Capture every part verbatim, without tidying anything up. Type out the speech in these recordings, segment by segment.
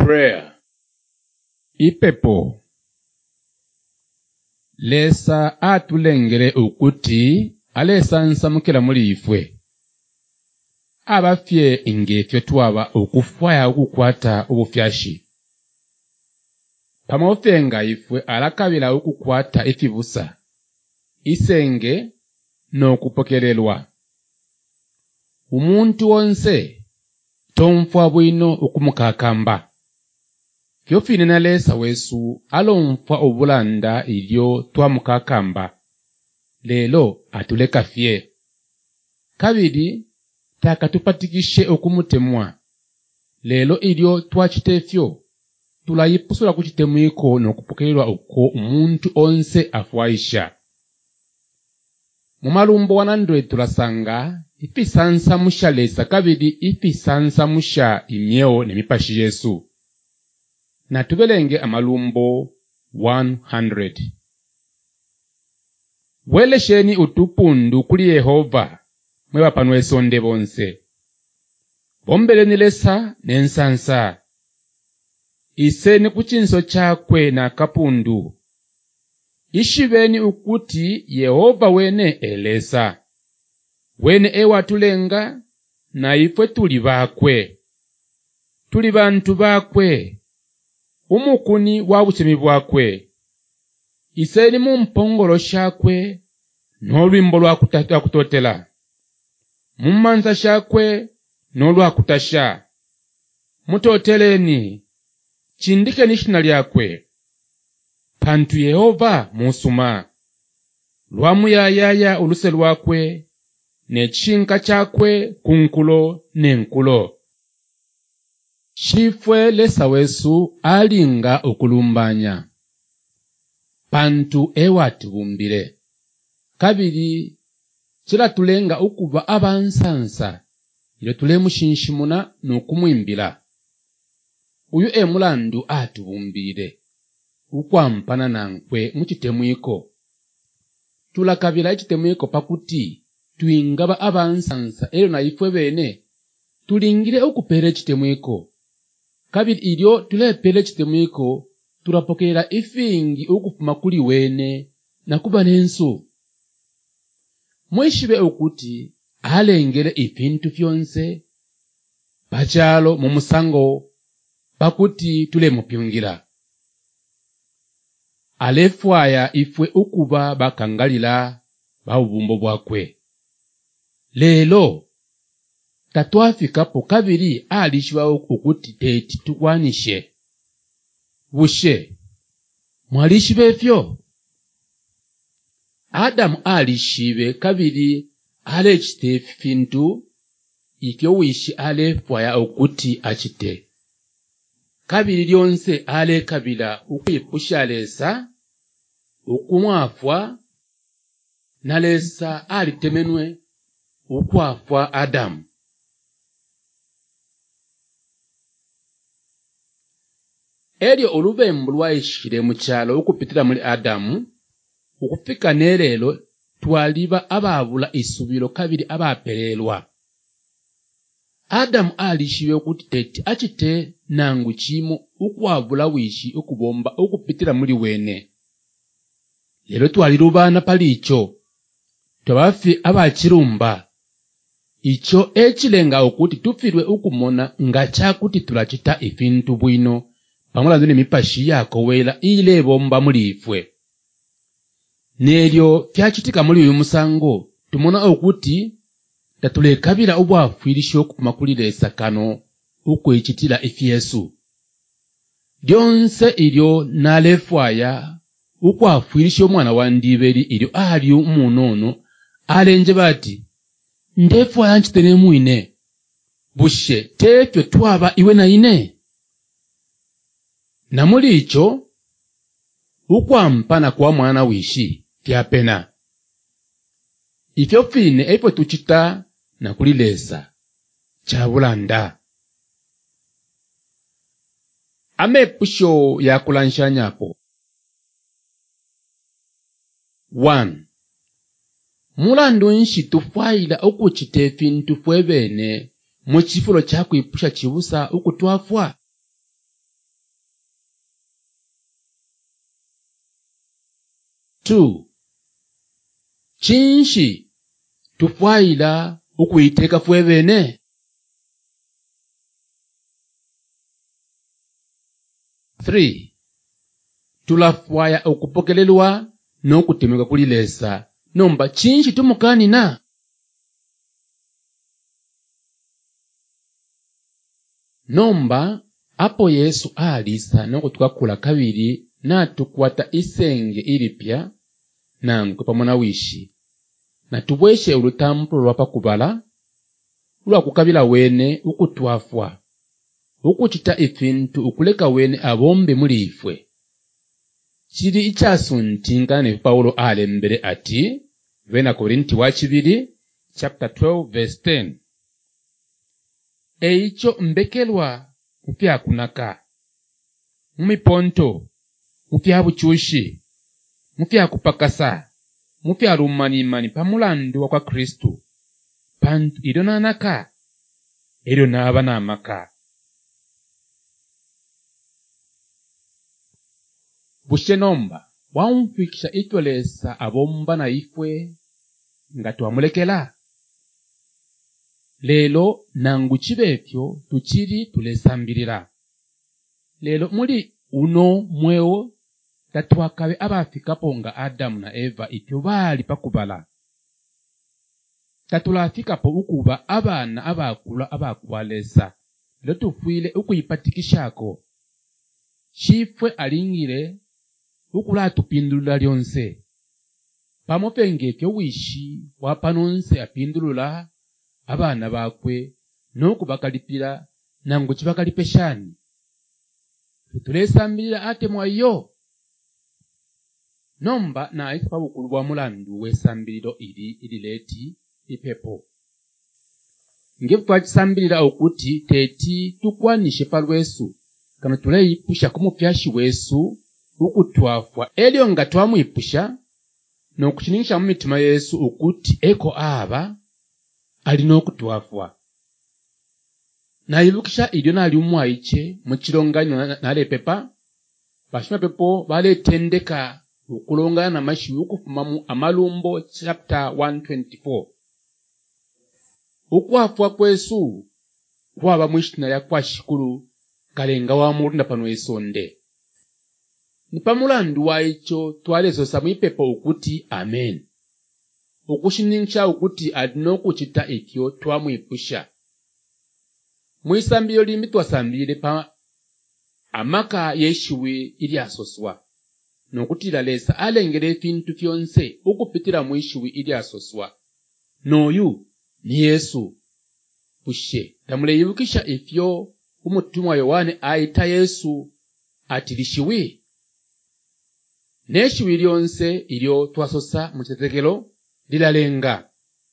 Prayer. Ipepo. Lesa atulengere ukuti alesa nsamukira muri ifwe. Abafye ingefyo twaba okufwaya okukwata obufyashi. Pamofenga ifwe alakabira okukwata ekibusa. Isenge n'okupokerelwa. Umuntu wonse tomfwa bwino okumukakamba. Kyofine na lesa wesu alomfwa obulanda ilyo twamukakamba. Lelo atuleka fye. Kabiri takatupatikishe okumutemwa. Lelo ilyo twachitefyo tulayipusula kuchitemwiko n'okupokerelwa uko umuntu onse afwaisha. Mumalumbo one hundred tulasanga ifisansa musha lesa kabiri ifisansa musha imyeo nemipashi Yesu. Na tubelenge amalumbo one hundred. Welesheni utupundu kuli Yehova mweba panwe sonde bonse. Bombeleni lesa nensansa. Iseni kuchinso chakwe na kapundu. Ishibeni ukuti Yehova wene elesa. Wene ewa tulenga na ifwe tuli bakwe. Tuli bantu bakwe. Umukuni wabuchemi bwakwe. Iseni mumpongolo shakwe n'olwimbo lwa kutotela. Mumanza shakwe n'olwa kutasha. Mutoteleni chindike nishina lyakwe. Pantu Yehova musuma. Lwamuyayaya uluse lwakwe nechinka chakwe kunkulo nenkulo. Shifwe lesa wesu alinga okulumbanya. Pantu ewa tubumbire. Kabiri chila tulenga ukuba abansansa. Ile tulemushinshimuna n'okumuimbira. Uyu emulandu atubumbire. Ukwampana nankwe muchitemwiko. Tulakabira ichitemwiko pakuti tuingaba abansansa ero na ifwe bene tulingire okupera ichitemwiko. Kabiri ilyo tulepele chitemwiko turapokera ifingi okufuma kuli wene na kuba nensu. Mwishibe okuti alengere ipintu fyonse pachalo mumusango pakuti tule mupyungira. Alefwaya ifwe ukuba bakangalila baubumbo bwakwe. Lelo tatwafikapo kabiri alishiba ukuti teti tukwanishe. Bushe mwalishibe fyo. Adamu alishibe kabiri alechite fintu ikyo wishi alefwaya ukuti achite. Kabiri lyonse ale kabila ukwipusha lesa ukumwafwa na lesa alitemenwe ukwafwa Adamu. Elyo olubembu lwaishire mukyalo ukupitira muri Adamu ukufika nerelo twaliba ababula isubiro kabiri abaperelwa. Adamu alishiwe okuti teti achite nangu chimo ukwabula wishi ukubomba ukupitira muri wene. Lelo twalirubana palicho. Twabafi abachirumba. Icho echilenga okuti tufirwe ukumona ngachakuti tulachita ifintu bwino. Pamulandu nemipashi yako wela ile bomba muri ifwe. Nelyo kyachitika muri uyu musango tumona okuti tatulekabira obwafwirisho okumakuli sakano ukwechitira ifi Yesu. Lyonse ilyo nalefwaya ukwafwirisho mwana wa ndiberi ilyo ali umunono alenje bati ndefwaya nchitene muine. Bushe tefyo twaba iwe na ine. Na muri icho ukwampana kwa mwana wishi fyapena. Ifyo fine epo tuchita na kulilesa chabulanda. Amepusho ya kulanjanyapo. one. Mulandu nshi tufwaila okuchite fintu fwebene muchifulo chakwipusha chibusa ukutwafwa. two. Chinshi tufwaila ukuyiteka fwebene. three. Tulafwaya okupokelelwa n'okutemeka kulilesa nomba chinshi tumukanina. Nomba apo Yesu alisa n'okutukakula kabiri natukwata isenge ilipya nankwe pamona wishi natubweshe ulutampulo lwapakubala lwakukabila wene ukutwafwa ukuchita ifintu ukuleka wene abombe muli ifwe. Chili ichasuntinga ne Paulo alembere ati vena Korinti wa chibiri chapter twelve verse ten. Eicho mbekelwa mupya kunaka mumiponto mupya buchushi mupya kupakasa mupya lumanimani pamulandu wa kwa Kristu pantu idonanaka ero naba namaka. Bushe nomba wamfikisha itwelesa abomba na ifwe nga twamulekela. Lelo nangu chibepyo tuchiri tulesambirira. Lelo muli uno mweo tatwakabe abafikapo nga Adamu na Eva ityo bali pakubala. Tatulafikapo ukuba abana abakula abakwalesa. Lelo tufwile ukuyipatikishako. Chifwe alingire ukula tupindulula lyonse. Pamopengekyo wishi wapanonse apindulula abana bakwe n'okubakalipira nangu chibakalipeshani. Tulesambirira ate mwayo. Nomba na aisa pabukulu bwa mulandu wesambiriro ili ilileti ipepo. Ngefu twachisambirira okuti teti tukwanishe palwesu kano tuleyipusha kumupyashi wesu ukutwafwa elio nga twamwipusha n'okuchiningisha mu mitima Yesu okuti eko aba alina okutwafwa. Nayibukisha ilyo nali umwaiche muchilongano nalepepa bashima pepo baletendeka ukulongana na mashi ukufuma mu Amalumbo chapter one twenty-four. Ukwafwa kwesu kwaba mwishina ya kwa shikulu kalenga wa murunda pano esonde. Nipamulandu wa icho twalezo samwipepo ukuti amen. Ukushiningisha ukuti adino kuchita ikyo twamwipusha. Mwisambiro limbi twasambire pa amaka yeshiwe ili asoswa. Nokutila lesa alengere fintu fyonse ukupitira mwishiwe ili asoswa. Noyu ni Yesu. Pushe tamule yibukisha ifyo umutumwa Yohane aita Yesu atilishiwe. Neshiwe lyonse ilyo twasosa muchetekelo lilalenga.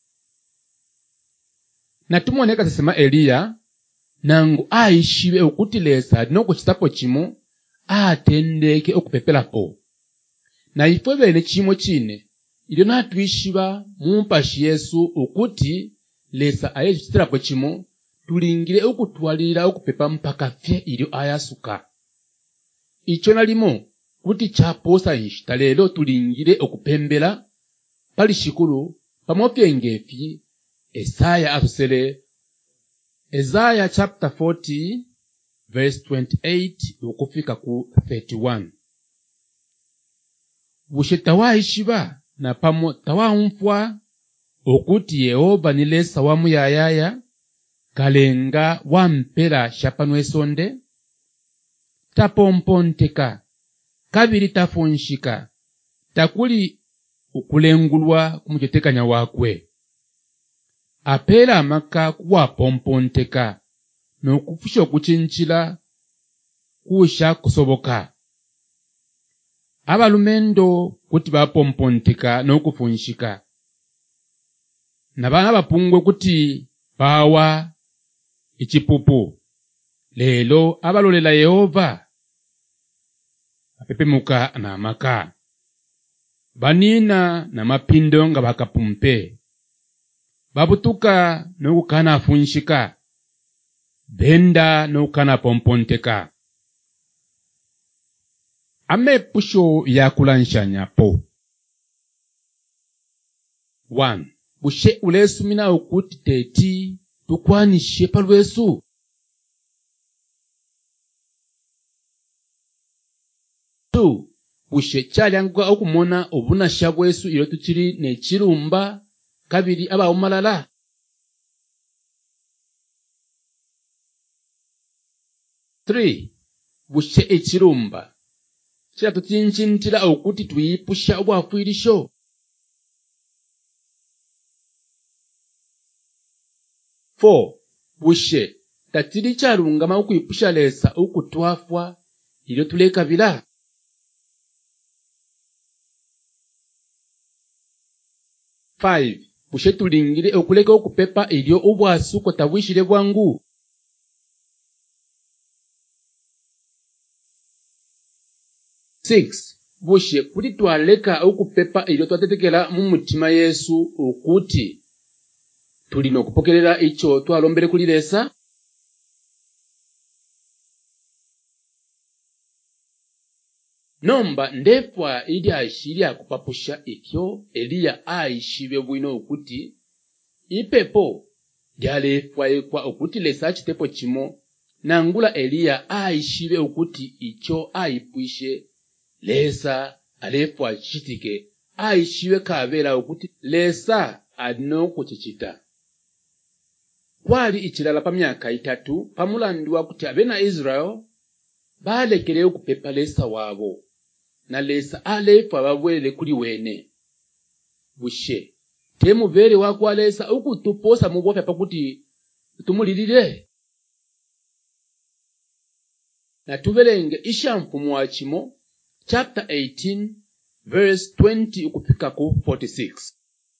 Natumwoneka sesema Eliya nangu aishiwe ukutilesa nokuchitapo chimo atendeke okupepelapo. Na ifwe bene chimo chine ilyo natwishiba mumpashi Yesu ukuti lesa ayechitirapo chimo tulingire ukutwalira okupepa mpaka fye ilyo ayasuka. Icho nalimo kuti chaposa nshita lelo tulingire okupembela pali shikulu pamopyengefi Esaya asusele Isaiah chapter forty verse twenty-eight ukufika ku thirty-one. Bushe tawaishiba na pamo tawamfwa okuti Yehova nilesa wa muyayaya kalenga wampera shapano esonde tapomponteka kabiri tafunshika takuli ukulengulwa kumuchetekanya wakwe. Apela amaka kuwa pomponteka n'okufusha okuchinchila kusha kusoboka. Abalumendo kuti bapomponteka n'okufunshika. Nabana bapungwe kuti bawa ichipupu. Lelo abalolela Yehova apepemuka na amaka. Banina na mapindo nga bakapumpe. Babutuka n'okukana afunshika. Benda n'okukana pomponteka. Ame pusho ya kulanshanya po. one bushe ulesumina okuti teti tukwanishe palwesu. two bushe chalyanguka okumona obunasha bwesu ilo tuchiri nechirumba kabiri abawumalala. three bushe echirumba chila tutinchintila okuti tuyipusha obwafwilisho. four bushe tatili chalungama ukwipusha lesa ukutwafwa ilo tulekabila. five bushe tulingile okuleka okupepa ilyo ubwasu kotabwishile bwangu. six bushe kuti twaleka okupepa ilyo twatetekela mu mutima Yesu okuti tulina okupokelera icho twalombele kulilesa. nomba ndefwa ili aishili akupapusha ityo Eliya aishibe bwino okuti ipepo lyalefwa ekwa okuti lesa achitepo chimo nangula Eliya aishibe okuti icho aipwishe lesa alefwa chitike aishiwe kabela okuti lesa alino kuchichita. kwali ichilala pa myaka itatu pamulandiwa kuti abena Israel balekeleyo kupepa lesa wabo na lesa alefwa babwele kuli wene. bushe temuvere wakwa lesa ukutuposa mubofya pakuti tumulilile. na tuvelenge ishamfumu wachimo chapter eighteen verse twenty ukufika ku forty-six.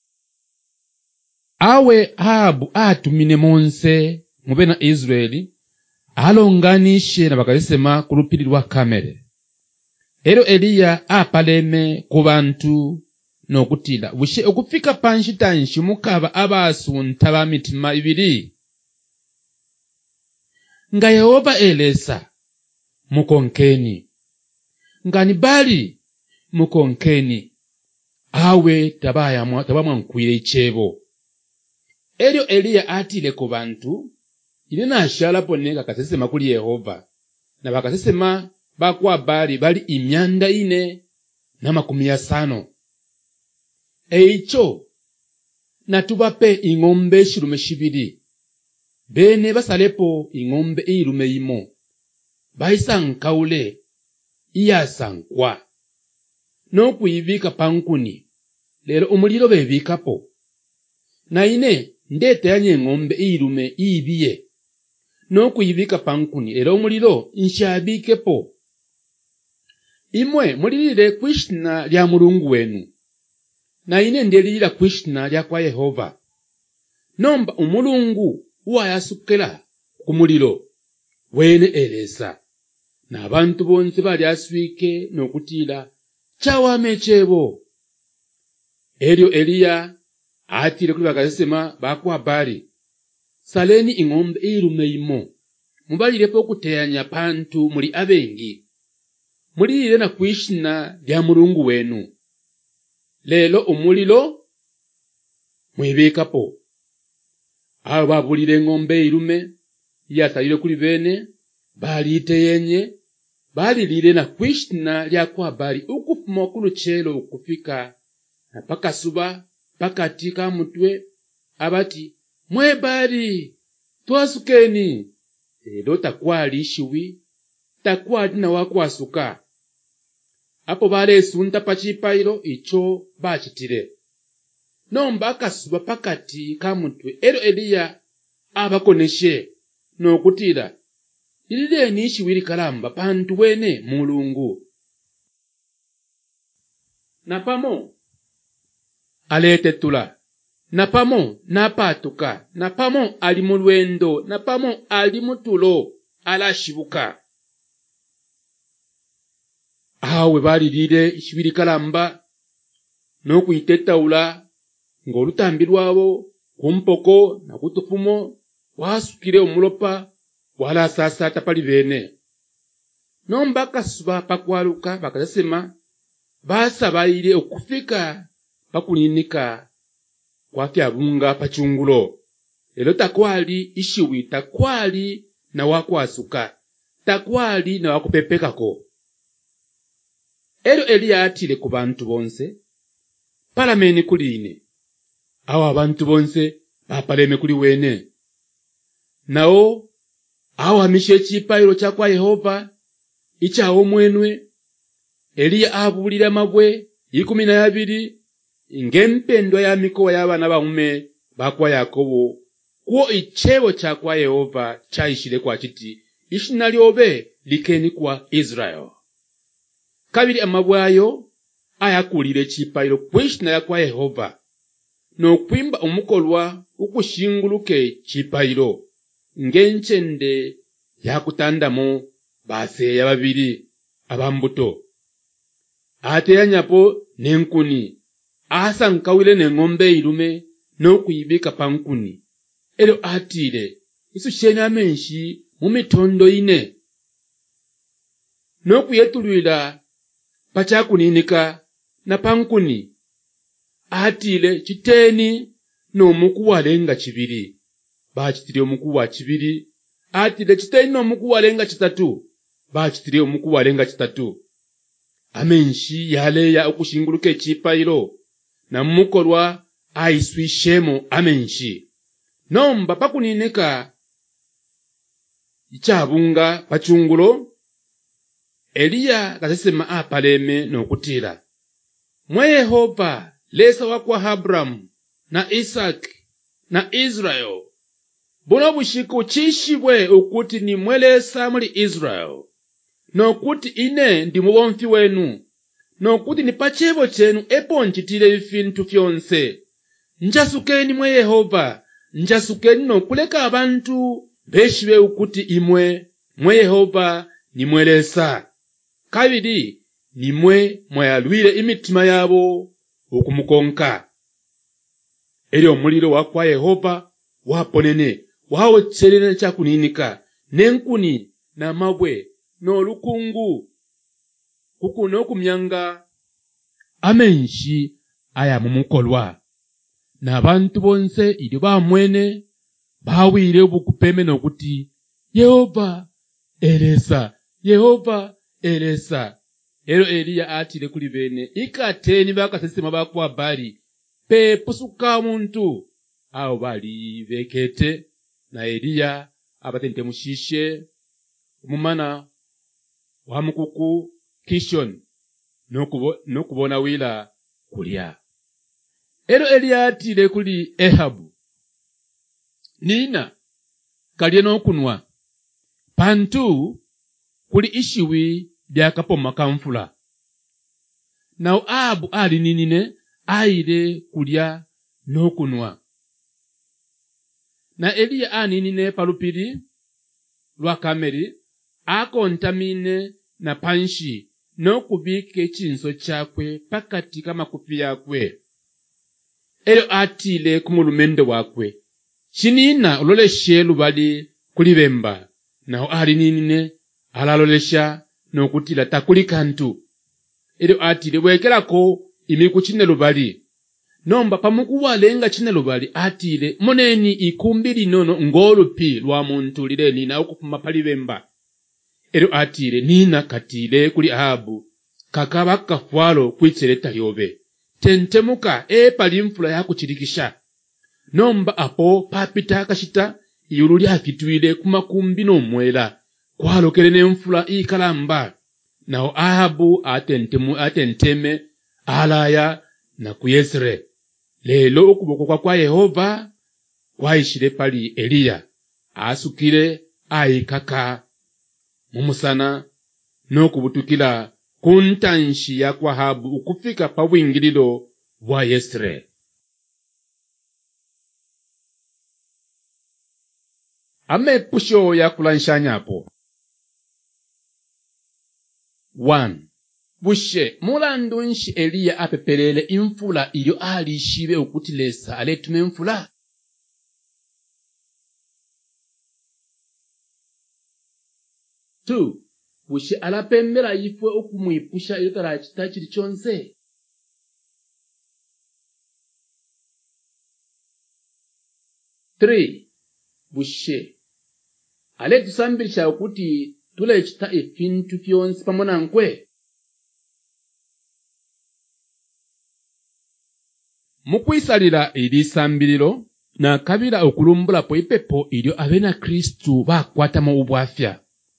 awe Ahabu atumine monse mubena Israeli alonganishe na bakalisema kulupili lwa kamere. ero Eliya apaleme ku bantu nokutila bushe okufika panshi tanshi mukaba abasunta ba mitima ibiri. nga Yehova elesa mukonkeni ngani bali mukonkeni awe tabaya tabamwankwire ichebo. elyo Eliya atile ku bantu ile nashala poneka kasesema kuli Yehova na bakasesema bakwa bali bali imyanda ine na makumi asano. eicho natubape ing'ombe shilume shibiri bene basalepo ing'ombe ilume imo baisankaule iyasankwa nokuyibika pankuni lero umuliro bebikapo na ine ndete yanye ng'ombe ilume ibiye nokuyibika pankuni lero umuliro nshabikepo. imwe mulilile kwishina lya mulungu wenu na ine ndelilila kwishina lya kwa Yehova. nomba umulungu uwayasukela kumuliro wene elesa na abantu bonse bali aswike nokutila chawame chebo. elyo Eliya atile kuli bakasema bakwa bali saleni ing'ombe ilume imo mubalilepo okuteyanya pantu muli abengi mulilile na kwishina lya mulungu wenu. lelo umulilo mwibikapo. abo babulile ng'ombe ilume yasalile kuli bene baliteyenye balilile na kwishina lya kwa bali ukufuma kuluchelo kufika na pakasuba pakati ka mutwe abati mwe bali twasukeni. elo takwali ishiwi takwali na wakwasuka. apo balesunta pachipailo icho bachitile. nomba akasuba pakati ka mutwe elo Eliya abakoneshe nokutila ilileni ishiwili kalamba pantu wene mulungu. napamo aletetula napamo napatuka napamo ali mu lwendo napamo ali mutulo alashibuka. awe balilile ishiwili kalamba nokuyitetaula ng'olutambi lwabo kumpoko na kutufumo wasukile umulopa wala sasata pali bene. nomba kasuba pakwaluka bakasema basabaile okufika pakulinika kwakyabunga pachungulo. Lelo takwali ishiwi takwali na wakwasuka. Takwali na wakupepekako. Elo Eliya atile ku bantu bonse. Palameni kuli ine. Awo abantu bonse bapaleme kuli wene. Nao awo amishe chipayilo cha kwa Yehova ichawo mwenwe. Eliya abulira mabwe ikumi na abiri ngempendo ya mikowa y'abana baume bakwa Yakobo kuo ichewo cha kwa Yehova chaishile kwa chiti ishina lyobe likeni kwa Israel. Kabiri amabwe ayo ayakulire chipayilo kwishina ya kwa Yehova no kwimba umukolwa ukushinguluke chipayilo ngenchende yakutandamo baseya babiri abambuto. Ate yanyapo nenkuni asa nkawile nengombe ilume no kuyibika pankuni. Elo atile isu shena menshi mumitondo ine no kuyetulwila pachakuninika na pankuni. Atile chiteni no mukuwalenga chibiri bachitile omukuwa chibiri. Atile chiteni no mukuwalenga chitatu bachitile omukuwalenga chitatu. Amenshi yaleya okushinguluke chipayilo na mukolwa aiswishemo amenshi. Nomba pakunineka ichabunga pachungulo. Eliya kasesema apaleme no kutila. Mwe Yehova lesa wakwa Abraham na Isaac na Israel. Buno bushiku chishibwe ukuti ni mwelesa muli Israel. Nokuti ine ndi mubomfi wenu. Nokuti ni pachebo chenu epo nchitile ifintu fyonse. Njasukeni mwe Yehova. Njasukeni no kuleka abantu beshiwe ukuti imwe mwe Yehova ni mwelesa. Kabiri ni mwe mwayalwile imitima yabo okumukonka. Eli omuliro wakwa Yehova waponene wawotselene chakuninika nenkuni na mabwe no lukungu kukuno kumyanga amenshi aya mumukolwa. Na abantu bonse ili bamwene bawile obukupeme nokuti Yehova elesa, Yehova elesa. Elo Eliya atile kuli bene ikateni bakasesema bakwa bali pe pusuka muntu awo bali bekete na Eliya abatente mushishe umumana wa mukuku Kishon nokubo nokubona wila kulya. Elo Eliya atile kuli Ehabu nina kalye nokunwa pantu kuli ishiwi byakapoma kamfula. Nao Abu ali ninine aile kulya nokunwa. Na Eliya aninine palupiri lwa kameri akontamine na panshi no kubike chinso chakwe pakati kama kufi yakwe. Elo atile kumulumende wakwe chinina uloleshe lubali kulibemba. Nao ali ninine alalolesha no kutila takuli kantu. Elo atile wekelako imiku chine lubali. Nomba pamukuwalenga chine lubali atile moneni ikumbili nono ngolupi lwa muntu lile nina ukufuma palibemba. Elo atile nina katile kuli Ahabu kakaba kafwalo kwicheleta yobe. Tentemuka e palimfula ya kuchirikisha. Nomba apo papita kashita yululi akitwile kumakumbi no mwela. Kwalo kelene mfula ikalamba. Nao Ahabu atentemu atenteme alaya na kuyesre. Lelo ukuboko kwa kwa Yehova kwaishile pali Eliya asukile aikaka mumusana no kubutukila kuntanshi ya kwa Ahabu ukufika pa wingililo wa Yesre. Ame pusho ya kulanshanyaapo. one. Bushe mulandu nshi Eliya apepelele imfula iyo ali shibe ukutilesa aletume mfula. two. Bushe alapembela ifwe okumwipusha iyo tarachita chili chonse. three bushe ale tusambirisha okuti tulechita efintu fyonse pamwe nankwe. Mukwisalira iri sambiriro nakabira okulumbulapo ipepo ilyo abena Kristu bakwatamo ubwafya.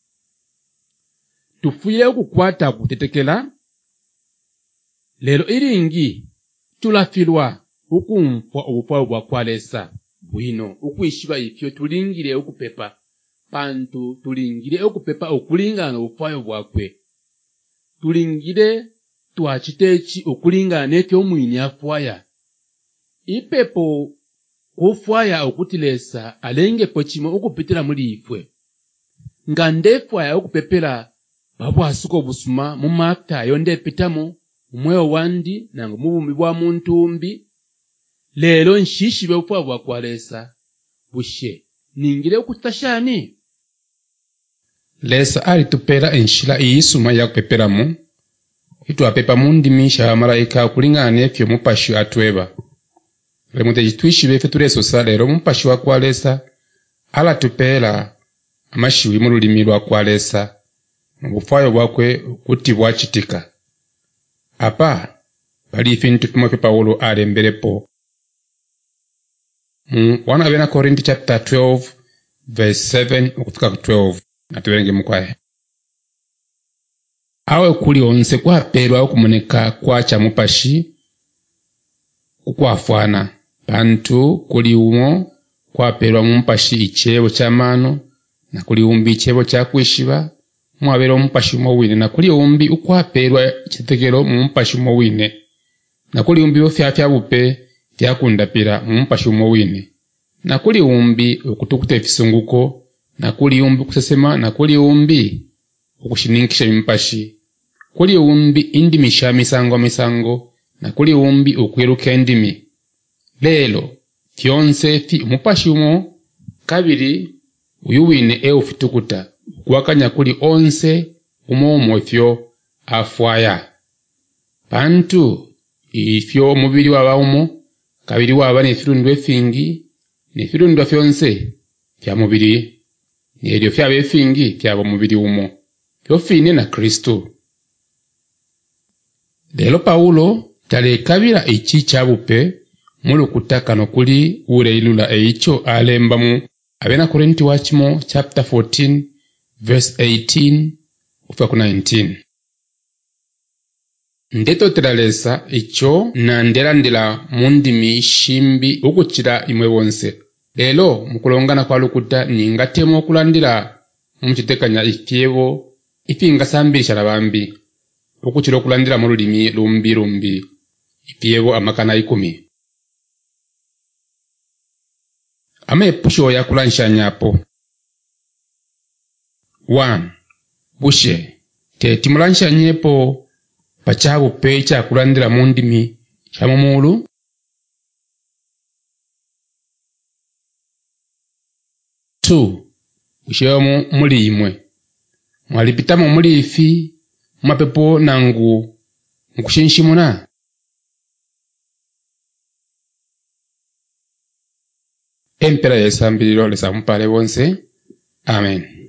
Tufuyire okukwata kutetekela lero iringi tulafirwa ukumfwa obufwa bwa kwalesa bwino ukwishiba ifyo tulingire okupepa pantu tulingire okupepa okulingana obufwayo bwakwe tulingire twachitechi okulingana n'efyo omwini afwaya ipepo kufwaya okutilesa alengepo chimo okupitira muri ifwe nga ndefwaya okupepera babwasuka obusuma mu mata yondepitamo umweyo wandi nango mubumbi bwa muntu mbi lero nshishibe ubufwa bwa kwalesa bushe ningire okutashani lesa alitupera enshila iyisuma ya kupeperamu itwapepa mundimisha wa malaika kulingana n'efyo mupashi atweba lemuteji twishibe ife tulesosa lero mupashi wa kwalesa alatupera amashiwi mu lulimi lwa kwalesa mubufwayo bwakwe kuti bwachitika apa bali ifintu pimo pe Paulo alemberepo mu wana abena Korinti chapter twelve verse seven ukufika ku twelve natuberenge mukwaye awe kuli onse kwaperwa okumoneka kwacha mupashi kukwafwana bantu kuli umo kwaperwa mumpashi ichebo chamano na kuli umbi ichebo cha kwishiba mwabero mumpashi mowine na kuli umbi ukwaperwa chitekero mumpashi mowine na kuli umbi ofyafya bupe fyakundapira mumpashi mowine na kuli umbi ukutukuta efisunguko na kuli umbi kusesema na kuli umbi ukushinikisha mimpashi kuli umbi indimisha misango misango na kuli umbi ukwiruka endimi lelo fyonse fi umupashi umo kabiri uyuwine eufitukuta kuwakanya kuli onse umo umofyo afwaya pantu ifyo mubiri waba umo kabiri waba nefirundu efingi nefirundu fyonse fya mubiri neryo fyabe efingi fyabo mubiri umo fyo fine na Kristo. Lelo Paulo tale kabira ichi chabupe mulu kutaka no kuli ureilula eicho alembamu abena Korinti wachimo chapter fourteen verse eighteen ufika ku nineteen. Ndeto teralesa icho na ndelandila mundimi shimbi ukuchira imwe wonse. Lelo mukulongana kwa lukuta ningatemo okulandila mumuchitekanya ifyevo ifinga sambirisha labambi ukuchira okulandila mu lulimi lumbi lumbi ifyevo amakana ikumi. Ama epusho ya kulansha nyapo. one. Bushe. Te timulansha nyepo pachabu pecha kulandila mundimi chamumulu. two. Bushe mu muli imwe. Mwalipita mu muli ifi mapepo nangu nkushinshimuna. Empera ya sambiriro lesa mpale wonse. Amen.